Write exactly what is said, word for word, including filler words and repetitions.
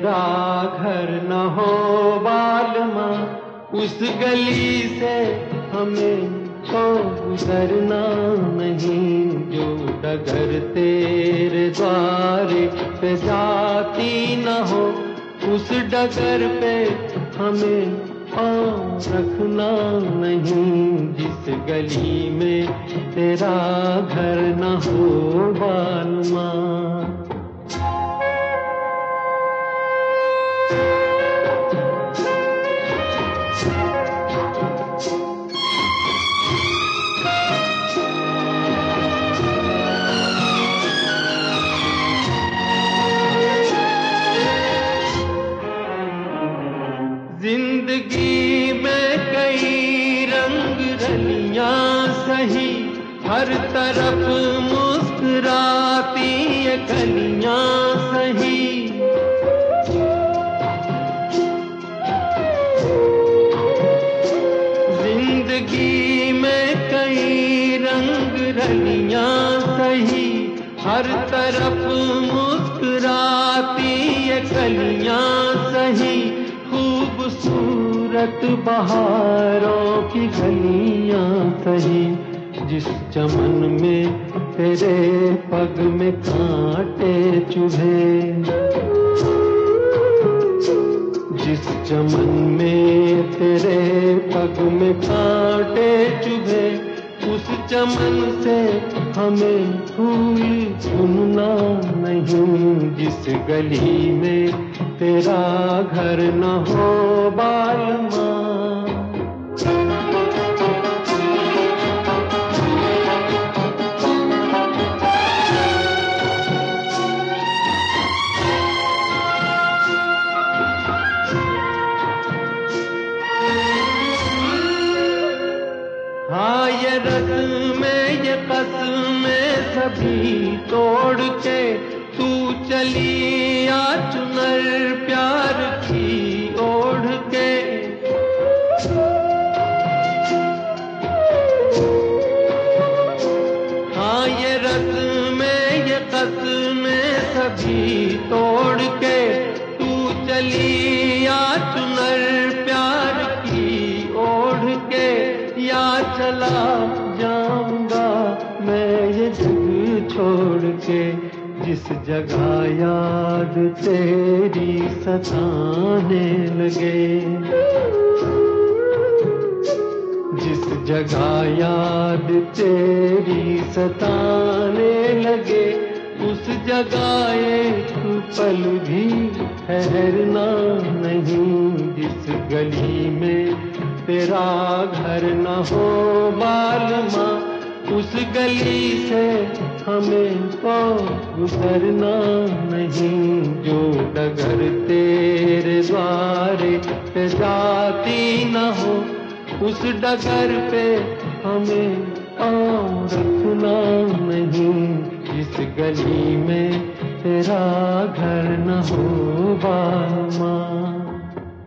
तेरा घर न हो बालमा, उस गली से हमें तो गुजरना नहीं। जो डगर तेरे द्वारे पे जाती न हो, उस डगर पे हमें पाँव रखना नहीं। जिस गली में तेरा घर न हो बालमा। जिंदगी में कई रंग रलियां सही, हर तरफ मुस्कुराती ये कलियां सही। जिंदगी में कई रंग रलियां सही, हर तरफ मुस्कुराती ये कलियां सही। खूबसूरत बहारों की गलियां सही, जिस चमन में तेरे पग में कांटे चुभे। जिस चमन में तेरे पग में कांटे चुभे, उस चमन से हमें फूल चुनना नहीं। जिस गली में तेरा घर न हो बालमा। हाँ ये रस्में ये कसमें सभी तोड़ के तू चली आ चुनर प्यार की ओढ़ के। हाँ ये रस्में ये कसमें सभी तोड़ के तू चली आ चुनर प्यार की ओढ़ के। या चला जाऊंगा मैं ये जग छोड़ के, जिस जगह याद तेरी सताने लगे। जिस जगह याद तेरी सताने लगे, उस जगह एक पल भी ठहरना नहीं। जिस गली में तेरा घर न हो बालमा, उस गली से हमें तो गुजरना नहीं। जो डगर तेरे द्वारे पे जाती न हो, उस डगर पे हमें पाँव रखना नहीं। जिस गली में तेरा घर न हो बालमा।